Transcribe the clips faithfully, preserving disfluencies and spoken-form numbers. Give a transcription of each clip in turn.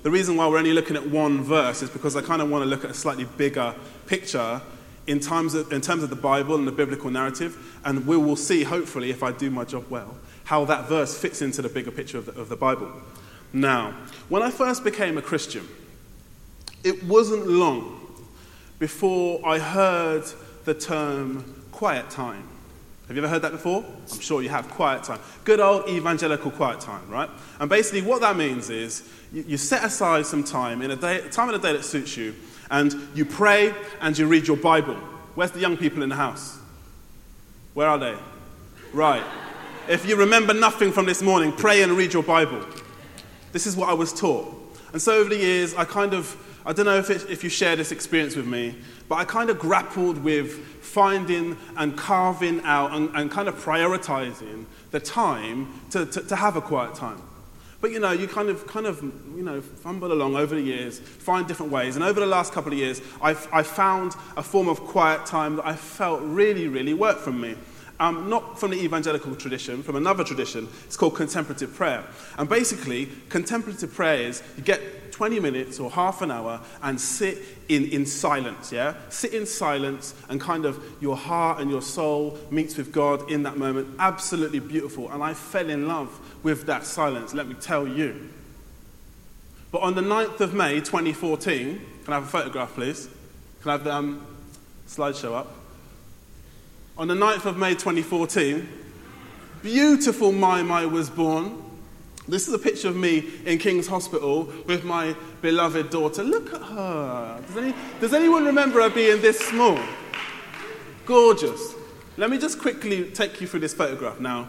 The reason why we're only looking at one verse is because I kind of want to look at a slightly bigger picture in terms of, in terms of the Bible and the biblical narrative, and we will see, hopefully, if I do my job well, how that verse fits into the bigger picture of the, of the Bible. Now, when I first became a Christian, it wasn't long before I heard the term quiet time. Have you ever heard that before? I'm sure you have. Quiet time. Good old evangelical quiet time, right? And basically what that means is you, you set aside some time in a day, a time of the day that suits you, and you pray and you read your Bible. Where's the young people in the house? Where are they? Right. If you remember nothing from this morning, pray and read your Bible. This is what I was taught. And so over the years, I kind of, I don't know if, it, if you share this experience with me, but I kind of grappled with finding and carving out and, and kind of prioritizing the time to, to, to have a quiet time. But, you know, you kind of, kind of, you know, fumble along over the years, find different ways. And over the last couple of years, I've, I found a form of quiet time that I felt really, really worked for me. Um, not from the evangelical tradition, from another tradition. It's called contemplative prayer. And basically, contemplative prayer is you get twenty minutes or half an hour and sit in, in silence, yeah? Sit in silence and kind of your heart and your soul meets with God in that moment. Absolutely beautiful. And I fell in love with that silence, let me tell you. But on the ninth of May, twenty fourteen, can I have a photograph, please? Can I have the um, slideshow up? On the ninth of May twenty fourteen, beautiful Mai Mai was born. This is a picture of me in King's Hospital with my beloved daughter. Look at her. Does, any, does anyone remember her being this small? Gorgeous. Let me just quickly take you through this photograph now.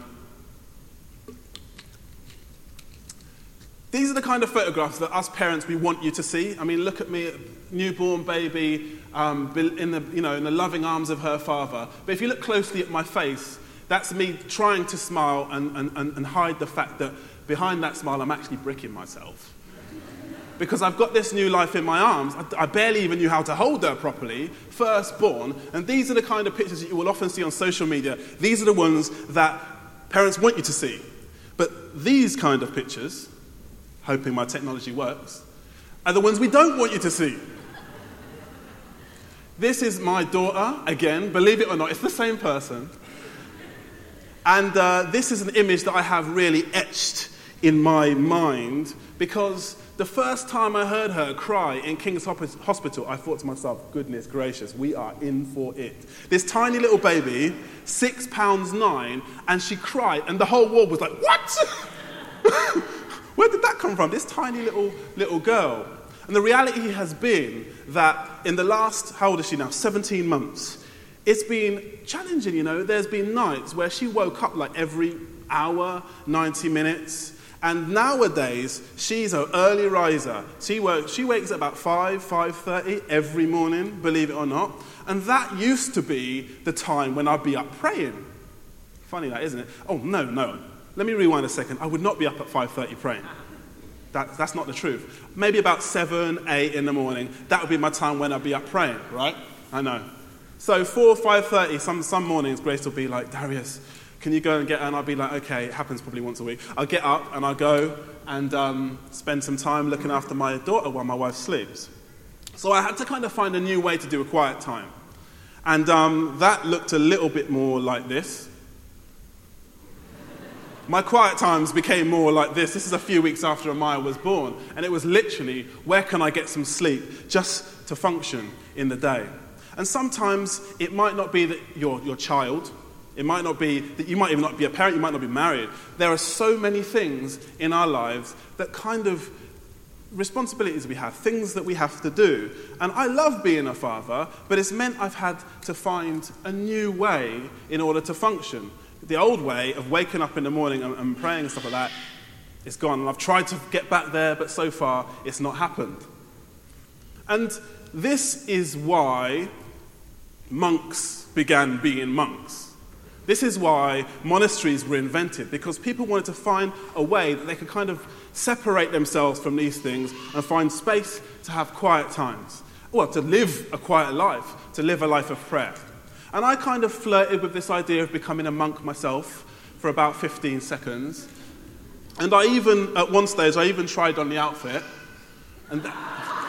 These are the kind of photographs that us parents, we want you to see. I mean, look at me, newborn baby, um, in the you know in the loving arms of her father. But if you look closely at my face, that's me trying to smile and, and, and hide the fact that behind that smile, I'm actually bricking myself. Because I've got this new life in my arms. I, I barely even knew how to hold her properly, firstborn. And these are the kind of pictures that you will often see on social media. These are the ones that parents want you to see. But these kind of pictures, hoping my technology works, are the ones we don't want you to see. This is my daughter, again, believe it or not, it's the same person. And uh, this is an image that I have really etched in my mind because the first time I heard her cry in King's Hospital, I thought to myself, goodness gracious, we are in for it. This tiny little baby, six pounds nine, and she cried, and the whole ward was like, what? Where did that come from? This tiny little little girl. And the reality has been that in the last, how old is she now? seventeen months. It's been challenging, you know. There's been nights where she woke up like every hour, ninety minutes. And nowadays, she's an early riser. She works, she wakes at about five, five thirty every morning, believe it or not. And that used to be the time when I'd be up praying. Funny that, isn't it? Oh, no, no. Let me rewind a second. I would not be up at five thirty praying. That, that's not the truth. Maybe about seven, eight in the morning. That would be my time when I'd be up praying, right? I know. So four, five thirty, some, some mornings, Grace will be like, Darius, can you go and get her? And I'll be like, okay, it happens probably once a week. I'll get up and I'll go and um, spend some time looking after my daughter while my wife sleeps. So I had to kind of find a new way to do a quiet time. And um, that looked a little bit more like this. My quiet times became more like this. This is a few weeks after Amaya was born. And it was literally, where can I get some sleep just to function in the day? And sometimes it might not be that you're your child. It might not be that you might even not be a parent. You might not be married. There are so many things in our lives that kind of responsibilities we have, things that we have to do. And I love being a father, but it's meant I've had to find a new way in order to function. The old way of waking up in the morning and, and praying and stuff like that is gone. And I've tried to get back there, but so far it's not happened. And this is why monks began being monks. This is why monasteries were invented, because people wanted to find a way that they could kind of separate themselves from these things and find space to have quiet times. Well, to live a quiet life, to live a life of prayer. And I kind of flirted with this idea of becoming a monk myself for about fifteen seconds. And I even, at one stage, I even tried on the outfit. And, that,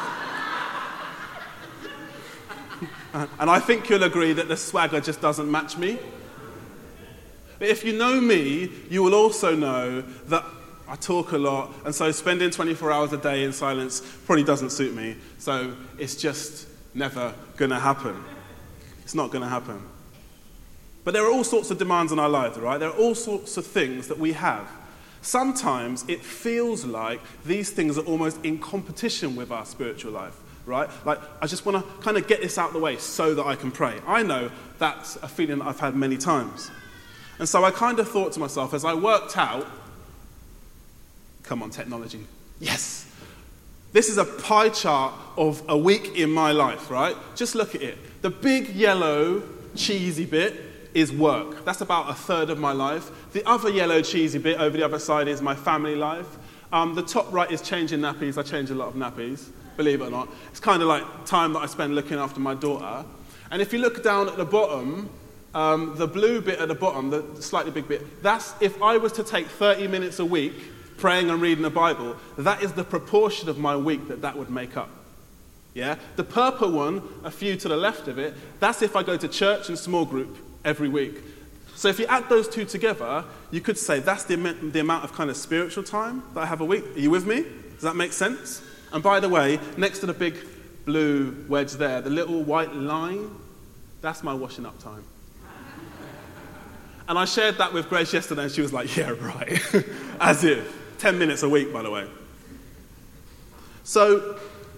and I think you'll agree that the swagger just doesn't match me. But if you know me, you will also know that I talk a lot, and so spending twenty-four hours a day in silence probably doesn't suit me. So it's just never going to happen. It's not going to happen. But there are all sorts of demands on our lives, right? There are all sorts of things that we have. Sometimes it feels like these things are almost in competition with our spiritual life, right? Like, I just want to kind of get this out of the way so that I can pray. I know that's a feeling that I've had many times. And so I kind of thought to myself, as I worked out, come on, technology, yes. This is a pie chart of a week in my life, right? Just look at it. The big yellow cheesy bit is work. That's about a third of my life. The other yellow cheesy bit over the other side is my family life. Um, the top right is changing nappies. I change a lot of nappies, believe it or not. It's kind of like time that I spend looking after my daughter. And if you look down at the bottom, um, the blue bit at the bottom, the slightly big bit, that's if I was to take thirty minutes a week praying and reading the Bible, that is the proportion of my week that that would make up. Yeah? The purple one, a few to the left of it, that's if I go to church and small group every week. So if you add those two together, you could say that's the, the amount of kind of spiritual time that I have a week. Are you with me? Does that make sense? And by the way, next to the big blue wedge there, the little white line, that's my washing up time. And I shared that with Grace yesterday, and she was like, yeah, right. As if. Ten minutes a week, by the way. So,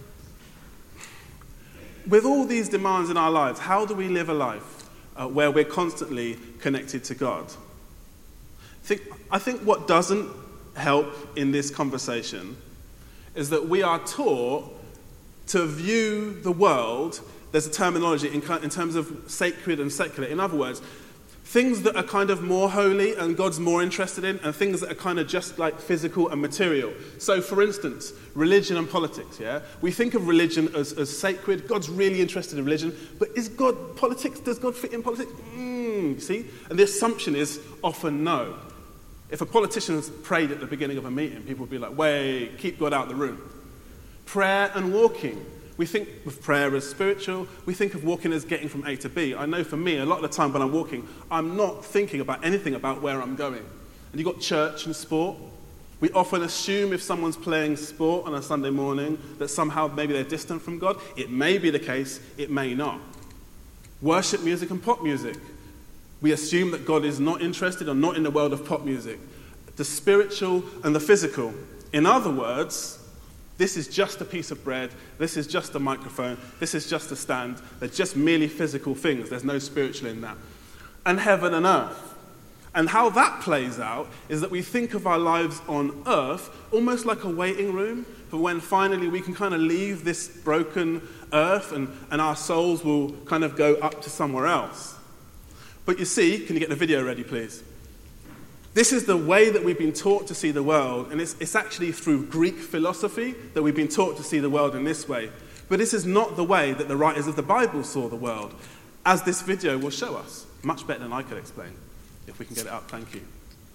with all these demands in our lives, how do we live a life uh, where we're constantly connected to God? I think, I think what doesn't help in this conversation is that we are taught to view the world, there's a terminology in, in terms of sacred and secular. In other words, things that are kind of more holy and God's more interested in, and things that are kind of just like physical and material. So, for instance, religion and politics, yeah? We think of religion as, as sacred. God's really interested in religion. But is God politics? Does God fit in politics? Mm, you see? And the assumption is often no. If a politician has prayed at the beginning of a meeting, people would be like, wait, keep God out of the room. Prayer and walking. We think of prayer as spiritual. We think of walking as getting from A to B. I know for me, a lot of the time when I'm walking, I'm not thinking about anything about where I'm going. And you've got church and sport. We often assume if someone's playing sport on a Sunday morning that somehow maybe they're distant from God. It may be the case, it may not. Worship music and pop music. We assume that God is not interested or not in the world of pop music. The spiritual and the physical. In other words, this is just a piece of bread, this is just a microphone, this is just a stand. They're just merely physical things. There's no spiritual in that. And heaven and earth. And how that plays out is that we think of our lives on earth almost like a waiting room for when finally we can kind of leave this broken earth and, and our souls will kind of go up to somewhere else. But you see, can you get the video ready, please? This is the way that we've been taught to see the world, and it's, it's actually through Greek philosophy that we've been taught to see the world in this way. But this is not the way that the writers of the Bible saw the world, as this video will show us. Much better than I could explain. If we can get it up, thank you.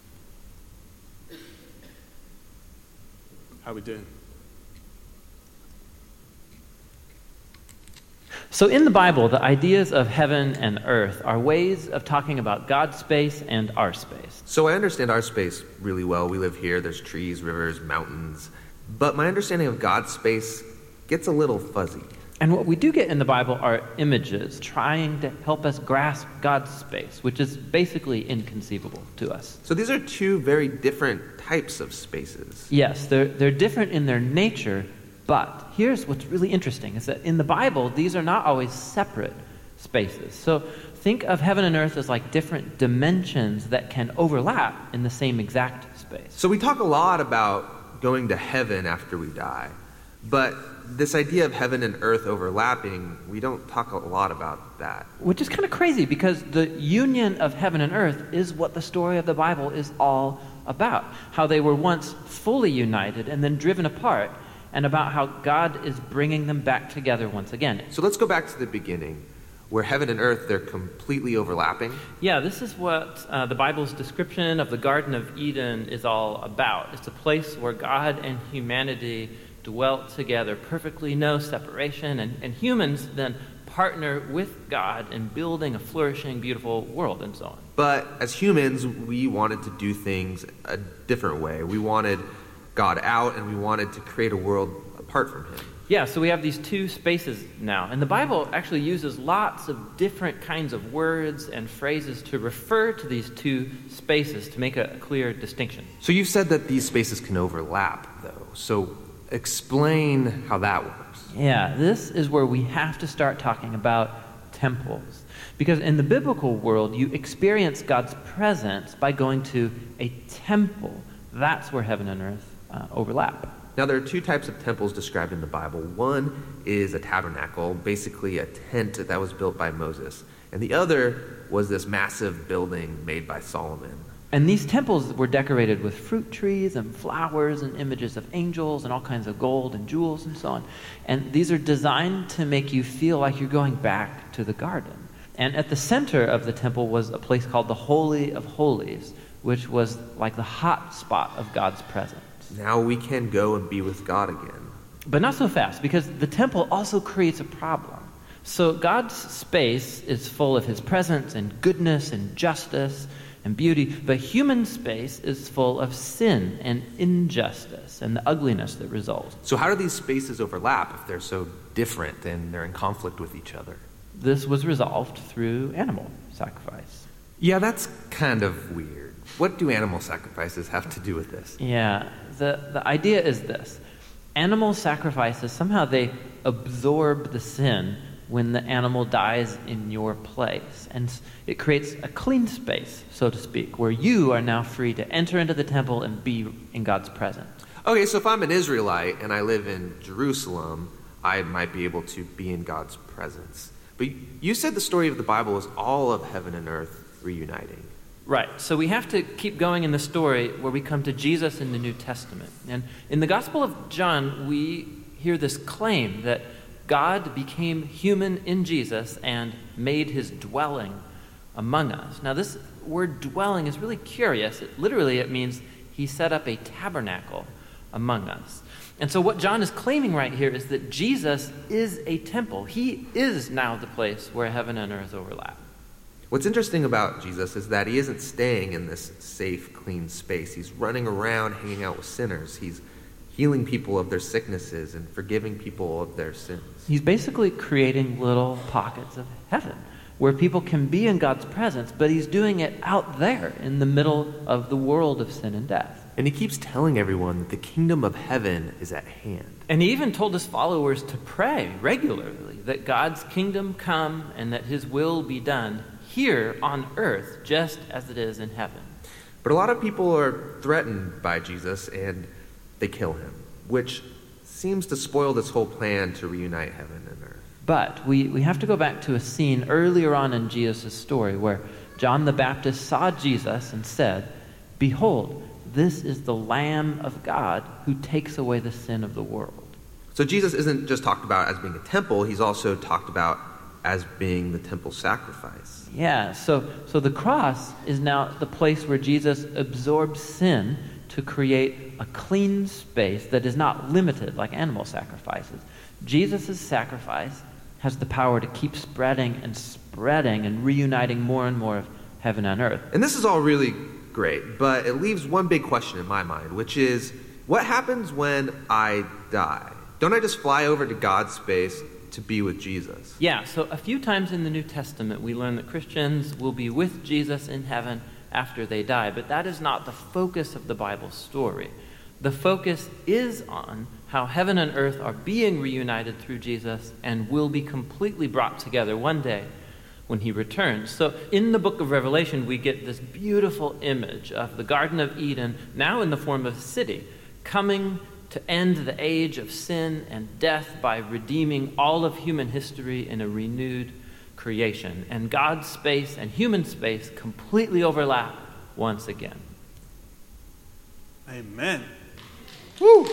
How are we doing? So in the Bible, the ideas of heaven and earth are ways of talking about God's space and our space. So I understand our space really well. We live here. There's trees, rivers, mountains. But my understanding of God's space gets a little fuzzy. And what we do get in the Bible are images trying to help us grasp God's space, which is basically inconceivable to us. So these are two very different types of spaces. Yes, they're, they're different in their nature. But here's what's really interesting, is that in the Bible, these are not always separate spaces. So think of heaven and earth as like different dimensions that can overlap in the same exact space. So we talk a lot about going to heaven after we die. But this idea of heaven and earth overlapping, we don't talk a lot about that. Which is kind of crazy, because the union of heaven and earth is what the story of the Bible is all about. How they were once fully united and then driven apart, and about how God is bringing them back together once again. So let's go back to the beginning, where heaven and earth, they're completely overlapping. Yeah, this is what uh, the Bible's description of the Garden of Eden is all about. It's a place where God and humanity dwelt together perfectly, no separation, and, and humans then partner with God in building a flourishing, beautiful world and so on. But as humans, we wanted to do things a different way. We wanted God out, and we wanted to create a world apart from him. Yeah, so we have these two spaces now. And the Bible actually uses lots of different kinds of words and phrases to refer to these two spaces to make a clear distinction. So you've said that these spaces can overlap, though. So explain how that works. Yeah, this is where we have to start talking about temples. Because in the biblical world, you experience God's presence by going to a temple. That's where heaven and earth uh, overlap. Now, there are two types of temples described in the Bible. One is a tabernacle, basically a tent that was built by Moses. And the other was this massive building made by Solomon. And these temples were decorated with fruit trees and flowers and images of angels and all kinds of gold and jewels and so on. And these are designed to make you feel like you're going back to the garden. And at the center of the temple was a place called the Holy of Holies, which was like the hot spot of God's presence. Now we can go and be with God again. But not so fast, because the temple also creates a problem. So God's space is full of his presence and goodness and justice and beauty, but human space is full of sin and injustice and the ugliness that results. So how do these spaces overlap if they're so different and they're in conflict with each other? This was resolved through animal sacrifice. Yeah, that's kind of weird. What do animal sacrifices have to do with this? Yeah, the, the idea is this. Animal sacrifices, somehow they absorb the sin when the animal dies in your place. And it creates a clean space, so to speak, where you are now free to enter into the temple and be in God's presence. Okay, so if I'm an Israelite and I live in Jerusalem, I might be able to be in God's presence. But you said the story of the Bible is all of heaven and earth reuniting. Right, so we have to keep going in the story where we come to Jesus in the New Testament. And in the Gospel of John, we hear this claim that God became human in Jesus and made his dwelling among us. Now, this word dwelling is really curious. It, literally, it means he set up a tabernacle among us. And so what John is claiming right here is that Jesus is a temple. He is now the place where heaven and earth overlap. What's interesting about Jesus is that he isn't staying in this safe, clean space. He's running around hanging out with sinners. He's healing people of their sicknesses and forgiving people of their sins. He's basically creating little pockets of heaven where people can be in God's presence, but he's doing it out there in the middle of the world of sin and death. And he keeps telling everyone that the kingdom of heaven is at hand. And he even told his followers to pray regularly that God's kingdom come and that his will be done here on earth just as it is in heaven. But a lot of people are threatened by Jesus and they kill him, which seems to spoil this whole plan to reunite heaven and earth. But we, we have to go back to a scene earlier on in Jesus' story where John the Baptist saw Jesus and said, "Behold, this is the Lamb of God who takes away the sin of the world." So Jesus isn't just talked about as being a temple, he's also talked about as being the temple sacrifice. Yeah, so so the cross is now the place where Jesus absorbed sin to create a clean space that is not limited like animal sacrifices. Jesus' sacrifice has the power to keep spreading and spreading and reuniting more and more of heaven and earth. And this is all really great, but it leaves one big question in my mind, which is, what happens when I die? Don't I just fly over to God's space to be with Jesus? Yeah, so a few times in the New Testament we learn that Christians will be with Jesus in heaven after they die, but that is not the focus of the Bible story. The focus is on how heaven and earth are being reunited through Jesus and will be completely brought together one day when he returns. So in the book of Revelation, we get this beautiful image of the Garden of Eden, now in the form of a city, coming to end the age of sin and death by redeeming all of human history in a renewed creation. And God's space and human space completely overlap once again. Amen. Woo!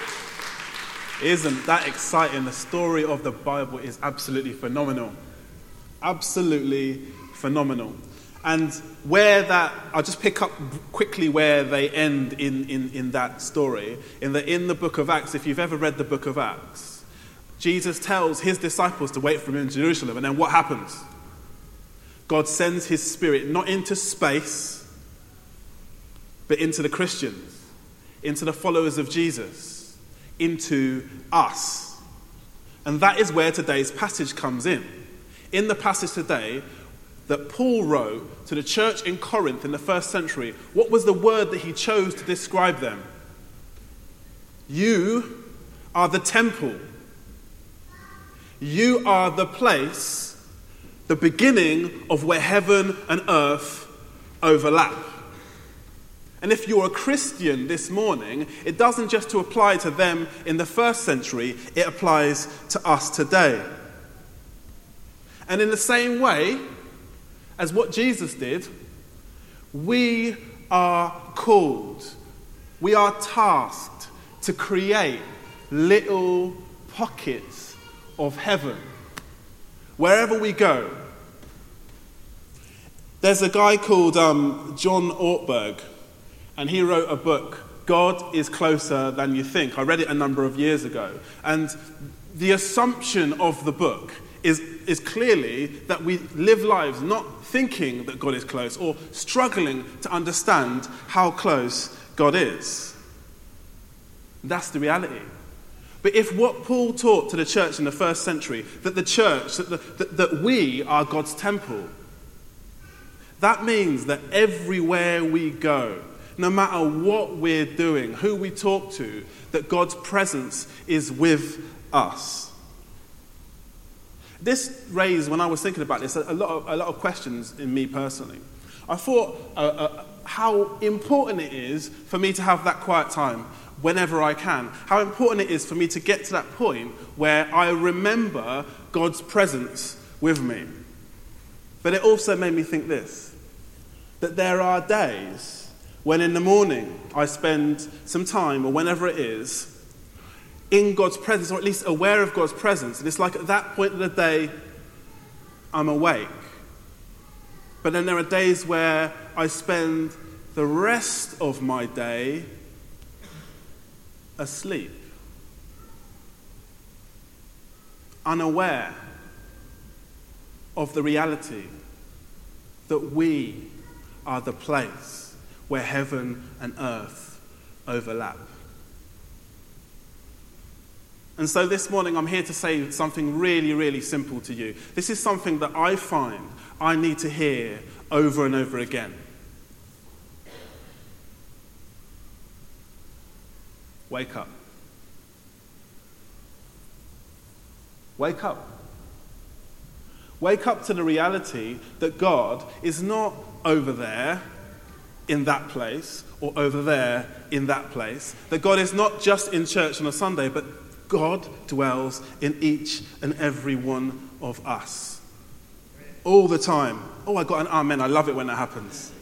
Isn't that exciting? The story of the Bible is absolutely phenomenal. Absolutely phenomenal. And where that, I'll just pick up quickly where they end in, in, in that story. In the, in the book of Acts, if you've ever read the book of Acts, Jesus tells his disciples to wait for him in Jerusalem. And then what happens? God sends his Spirit not into space, but into the Christians, into the followers of Jesus, into us. And that is where today's passage comes in. In the passage today that Paul wrote to the church in Corinth in the first century, what was the word that he chose to describe them? You are the temple. You are the place, the beginning of where heaven and earth overlap. And if you're a Christian this morning, it doesn't just to apply to them in the first century, it applies to us today. And in the same way as what Jesus did, we are called, we are tasked to create little pockets of heaven wherever we go. There's a guy called um, John Ortberg, and he wrote a book, God is Closer Than You Think. I read it a number of years ago. And the assumption of the book is, is clearly that we live lives not thinking that God is close or struggling to understand how close God is. That's the reality. But if what Paul taught to the church in the first century, that the church, that, the, that, that we are God's temple, that means that everywhere we go, no matter what we're doing, who we talk to, that God's presence is with us. This raised, when I was thinking about this, a lot of, a lot of questions in me personally. I thought uh, uh, how important it is for me to have that quiet time whenever I can. How important it is for me to get to that point where I remember God's presence with me. But it also made me think this, that there are days when in the morning I spend some time, or whenever it is, in God's presence, or at least aware of God's presence. And it's like at that point of the day, I'm awake. But then there are days where I spend the rest of my day asleep, unaware of the reality that we are the place where heaven and earth overlap. And so this morning I'm here to say something really, really simple to you. This is something that I find I need to hear over and over again. Wake up. Wake up. Wake up to the reality that God is not over there in that place or over there in that place. That God is not just in church on a Sunday, but God dwells in each and every one of us. All the time. Oh, I got an amen. I love it when that happens.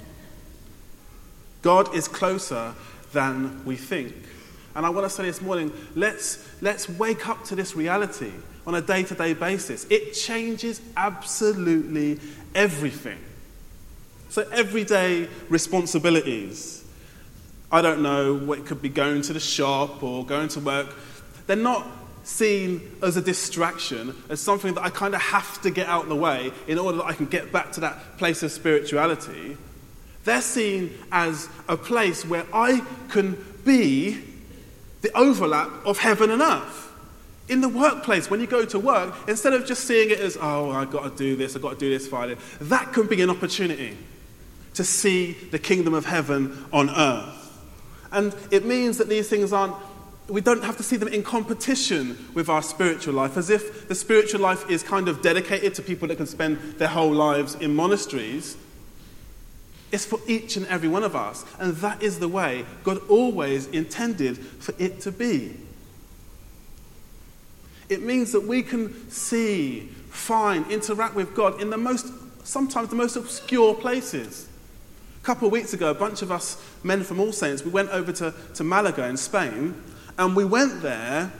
God is closer than we think. And I want to say this morning, let's, let's wake up to this reality on a day-to-day basis. It changes absolutely everything. So everyday responsibilities. I don't know, what it could be going to the shop or going to work. They're not seen as a distraction, as something that I kind of have to get out of the way in order that I can get back to that place of spirituality. They're seen as a place where I can be the overlap of heaven and earth. In the workplace, when you go to work, instead of just seeing it as, oh, I've got to do this, I've got to do this Friday, that can be an opportunity to see the kingdom of heaven on earth. And it means that these things aren't, we don't have to see them in competition with our spiritual life, as if the spiritual life is kind of dedicated to people that can spend their whole lives in monasteries. It's for each and every one of us. And that is the way God always intended for it to be. It means that we can see, find, interact with God in the most, sometimes the most obscure places. A couple of weeks ago, a bunch of us men from All Saints, we went over to, to Malaga in Spain, and we went there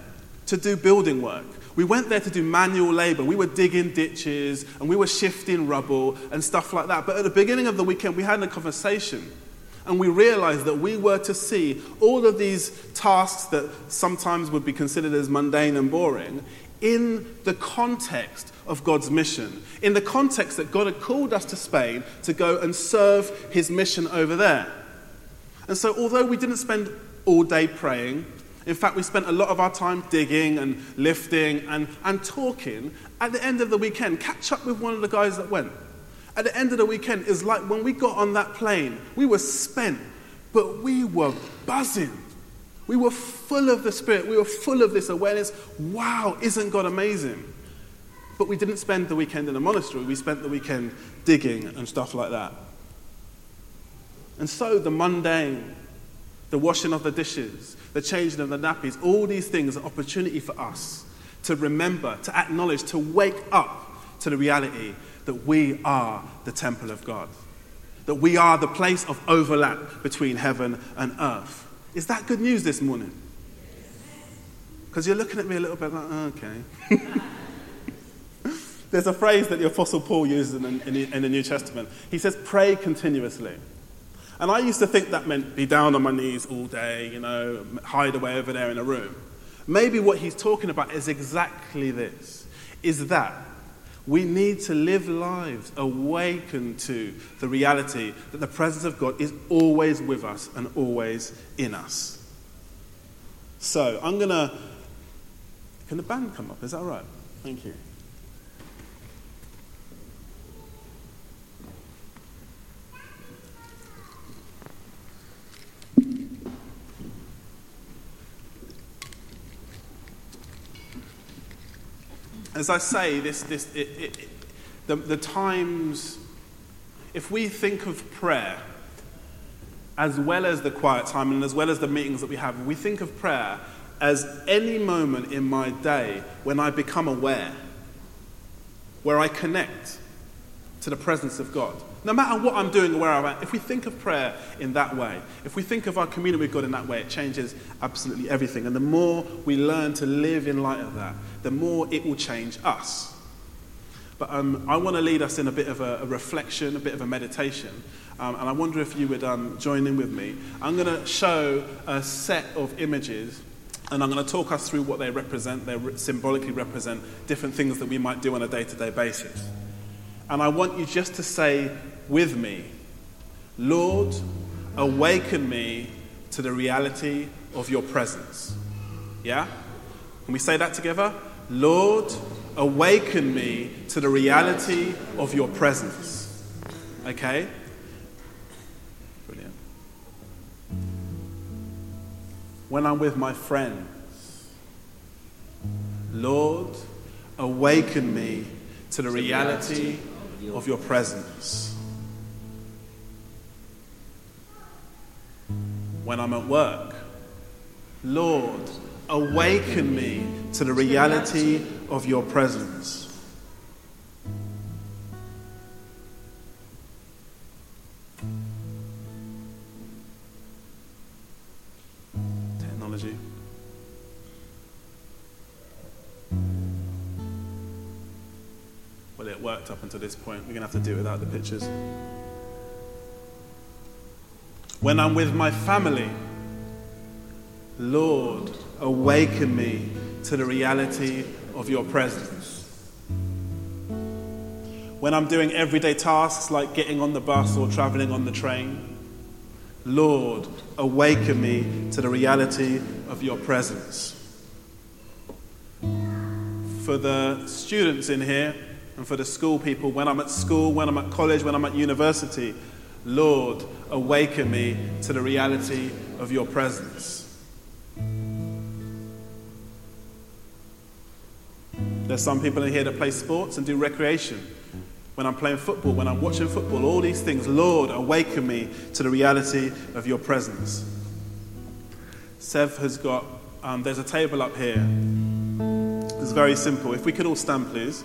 to do building work. We went there to do manual labor. We were digging ditches and we were shifting rubble and stuff like that. But at the beginning of the weekend, we had a conversation and we realized that we were to see all of these tasks that sometimes would be considered as mundane and boring in the context of God's mission, in the context that God had called us to Spain to go and serve his mission over there. And so although we didn't spend all day praying, in fact, we spent a lot of our time digging and lifting and, and talking. At the end of the weekend, catch up with one of the guys that went. At the end of the weekend, it's like when we got on that plane, we were spent, but we were buzzing. We were full of the Spirit. We were full of this awareness. Wow, isn't God amazing? But we didn't spend the weekend in a monastery. We spent the weekend digging and stuff like that. And so the mundane, the washing of the dishes, the changing of the nappies, all these things are opportunity for us to remember, to acknowledge, to wake up to the reality that we are the temple of God, that we are the place of overlap between heaven and earth. Is that good news this morning? Because you're looking at me a little bit like, oh, okay. There's a phrase that the Apostle Paul uses in the, in, the, in the New Testament. He says, pray continuously. And I used to think that meant be down on my knees all day, you know, hide away over there in a room. Maybe what he's talking about is exactly this, is that we need to live lives awakened to the reality that the presence of God is always with us and always in us. So I'm going to... Can the band come up? Is that all right? Thank you. As I say, this, this, it, it, it, the, the times, if we think of prayer as well as the quiet time and as well as the meetings that we have, we think of prayer as any moment in my day when I become aware, where I connect to the presence of God. No matter what I'm doing or where I'm at, if we think of prayer in that way, if we think of our communion with God in that way, it changes absolutely everything. And the more we learn to live in light of that, the more it will change us. But um, I want to lead us in a bit of a, a reflection, a bit of a meditation. Um, and I wonder if you would um, join in with me. I'm going to show a set of images, and I'm going to talk us through what they represent. They re- symbolically represent different things that we might do on a day-to-day basis. And I want you just to say with me, Lord, awaken me to the reality of your presence. Yeah? Can we say that together? Lord, awaken me to the reality of your presence. Okay? Brilliant. When I'm with my friends, Lord, awaken me to the reality of your presence. When I'm at work, Lord, awaken me to the reality of your presence. Technology. Well, it worked up until this point. We're going to have to do it without the pictures. When I'm with my family, Lord, awaken me to the reality of your presence. When I'm doing everyday tasks like getting on the bus or traveling on the train, Lord, awaken me to the reality of your presence. For the students in here and for the school people, when I'm at school, when I'm at college, when I'm at university, Lord, awaken me to the reality of your presence. There's some people in here that play sports and do recreation. When I'm playing football, when I'm watching football, all these things, Lord, awaken me to the reality of your presence. Sev has got, um, there's a table up here. It's very simple. If we could all stand, please.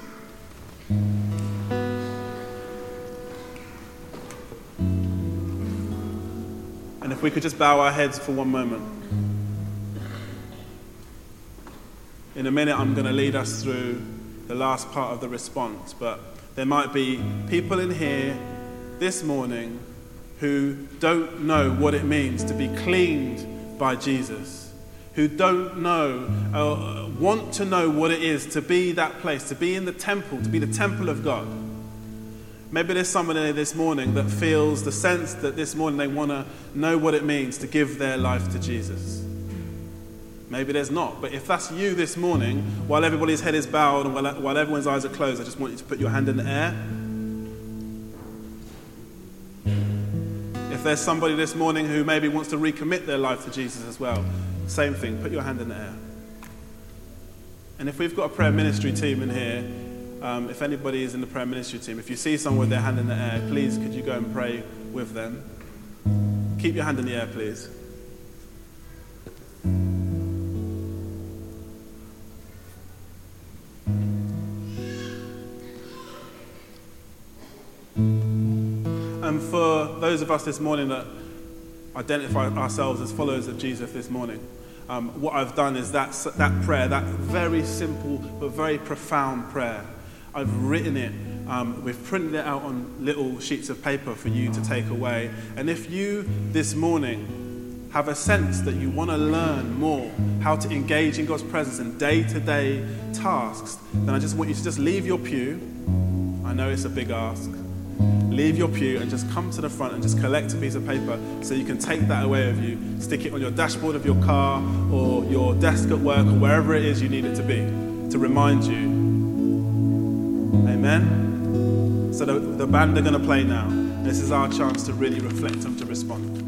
And if we could just bow our heads for one moment. In a minute, I'm going to lead us through the last part of the response, but there might be people in here this morning who don't know what it means to be cleaned by Jesus, who don't know, uh, want to know what it is to be that place, to be in the temple, to be the temple of God. Maybe there's someone here this morning that feels the sense that this morning they want to know what it means to give their life to Jesus. Maybe there's not, but if that's you this morning, while everybody's head is bowed and while, while everyone's eyes are closed, I just want you to put your hand in the air. If there's somebody this morning who maybe wants to recommit their life to Jesus as well, same thing, put your hand in the air. And if we've got a prayer ministry team in here, um, if anybody is in the prayer ministry team, if you see someone with their hand in the air, please could you go and pray with them? Keep your hand in the air, please. And for those of us this morning that identify ourselves as followers of Jesus this morning, um, what I've done is that, that prayer, that very simple but very profound prayer, I've written it, um, we've printed it out on little sheets of paper for you to take away. And if you this morning have a sense that you want to learn more how to engage in God's presence in day-to-day tasks, then I just want you to just leave your pew. I know it's a big ask. Leave your pew and just come to the front and just collect a piece of paper so you can take that away with you, stick it on your dashboard of your car or your desk at work or wherever it is you need it to be, to remind you. Amen? So the, the band are going to play now. This is our chance to really reflect and to respond.